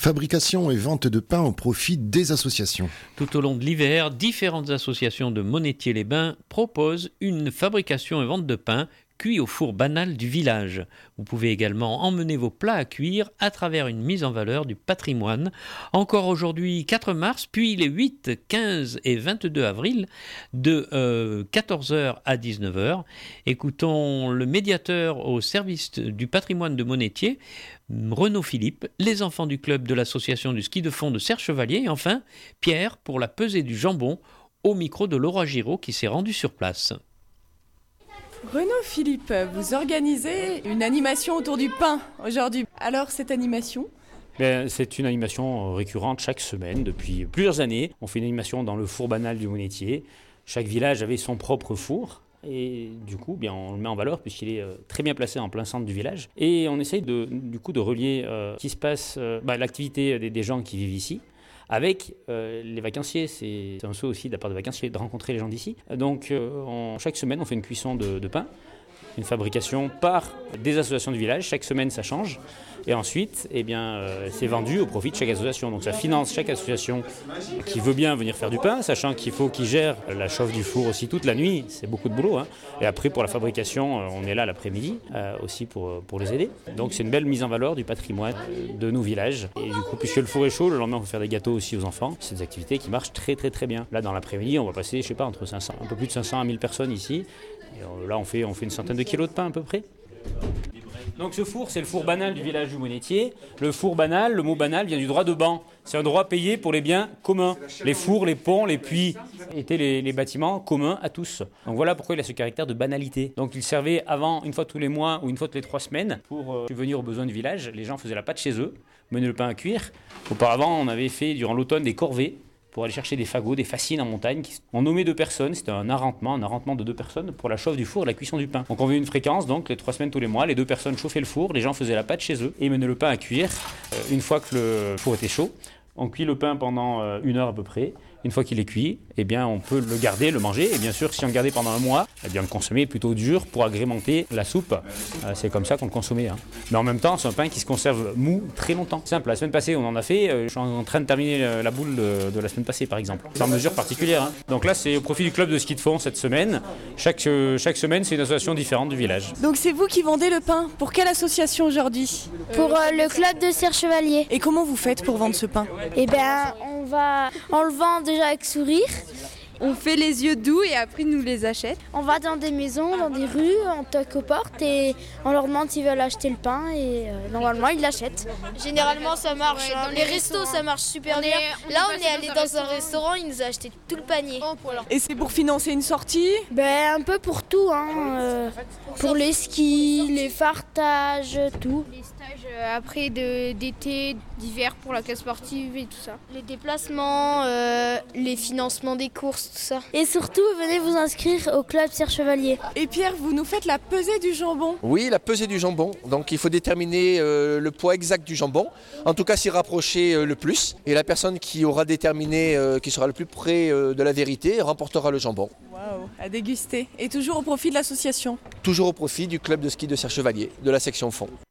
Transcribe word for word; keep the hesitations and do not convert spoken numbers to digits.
Fabrication et vente de pain au profit des associations. Tout au long de l'hiver, différentes associations de Monétier-les-Bains proposent une fabrication et vente de pain cuit au four banal du village. Vous pouvez également emmener vos plats à cuire à travers une mise en valeur du patrimoine. Encore aujourd'hui, quatre mars, puis les huit, quinze et vingt-deux avril, de euh, quatorze heures à dix-neuf heures. Écoutons le médiateur au service du patrimoine de Monétier, Renaud Philippe, les enfants du club de l'association du ski de fond de Serre-Chevalier et enfin Pierre pour la pesée du jambon au micro de Laura Giraud qui s'est rendu sur place. Renaud Philippe, vous organisez une animation autour du pain aujourd'hui. Alors cette animation ? Ben, c'est une animation récurrente chaque semaine depuis plusieurs années. On fait une animation dans le four banal du Monétier. Chaque village avait son propre four. Et du coup, bien, on le met en valeur puisqu'il est très bien placé en plein centre du village. Et on essaye de, du coup, de relier euh, ce qui se passe, euh, bah, l'activité des, des gens qui vivent ici avec euh, les vacanciers. C'est, c'est un souhait aussi de la part des vacanciers de rencontrer les gens d'ici. Donc euh, on, chaque semaine, on fait une cuisson de, de pain, une fabrication par des associations du village. Chaque semaine, ça change. Et ensuite, eh bien, euh, c'est vendu au profit de chaque association. Donc ça finance chaque association qui veut bien venir faire du pain, sachant qu'il faut qu'ils gèrent la chauffe du four aussi toute la nuit. C'est beaucoup de boulot. Hein. Et après, pour la fabrication, on est là l'après-midi euh, aussi pour, pour les aider. Donc c'est une belle mise en valeur du patrimoine de nos villages. Et du coup, puisque le four est chaud, le lendemain, on peut faire des gâteaux aussi aux enfants. C'est des activités qui marchent très très très bien. Là, dans l'après-midi, on va passer, je sais pas, entre cinq cents, un peu plus de cinq cents à mille personnes ici. Et là, on fait, on fait une centaine de kilos de pain à peu près. Donc ce four, c'est le four banal du village du Monétier. Le four banal, le mot banal vient du droit de ban. C'est un droit payé pour les biens communs. Les fours, les ponts, les puits étaient les, les bâtiments communs à tous. Donc voilà pourquoi il a ce caractère de banalité. Donc il servait avant, une fois tous les mois ou une fois toutes les trois semaines, pour euh, subvenir aux besoins du village. Les gens faisaient la pâte chez eux, menaient le pain à cuire. Auparavant, on avait fait durant l'automne des corvées pour aller chercher des fagots, des fascines en montagne. On nommait deux personnes, c'était un arrentement, un arrentement de deux personnes pour la chauffe du four et la cuisson du pain. Donc on avait une fréquence, donc les trois semaines tous les mois, les deux personnes chauffaient le four, les gens faisaient la pâte chez eux et menaient le pain à cuire. Euh, une fois que le four était chaud, on cuit le pain pendant euh, une heure à peu près. Une fois qu'il est cuit, eh bien, on peut le garder, le manger. Et bien sûr, si on le gardait pendant un mois, eh bien, le consommer plutôt dur pour agrémenter la soupe. Euh, c'est comme ça qu'on le consommait. Hein. Mais en même temps, c'est un pain qui se conserve mou très longtemps. Simple, la semaine passée, on en a fait. Euh, je suis en train de terminer la boule de, de la semaine passée, par exemple. C'est en mesure particulière. Hein. Donc là, c'est au profit du club de ski de fond cette semaine. Chaque, euh, chaque semaine, c'est une association différente du village. Donc c'est vous qui vendez le pain. Pour quelle association aujourd'hui ? Pour euh, le club de Serre-Chevalier. Et comment vous faites pour vendre ce pain ? Eh bien, on va en le vend déjà avec sourire. On fait les yeux doux et après nous les achète. On va dans des maisons, dans des rues, on toque aux portes et on leur demande s'ils veulent acheter le pain et euh, normalement ils l'achètent. Généralement ça marche, ouais, hein. Les restos ça marche super bien. On Là on est allé dans, dans un restaurant, il nous a acheté tout le panier. Et c'est pour financer une sortie ? Ben un peu pour tout, hein. Euh, pour les skis, les fartages, tout. Les stages après de, d'été, d'hiver pour la classe sportive et tout ça. Les déplacements, euh, les financements des courses, tout ça. Et surtout, venez vous inscrire au club Serre-Chevalier. Et Pierre, vous nous faites la pesée du jambon ? Oui, la pesée du jambon. Donc il faut déterminer euh, le poids exact du jambon. En tout cas, s'y rapprocher euh, le plus. Et la personne qui aura déterminé, euh, qui sera le plus près euh, de la vérité, remportera le jambon. Waouh, à déguster. Et toujours au profit de l'association ? Toujours au profit du club de ski de Serre-Chevalier, de la section fond.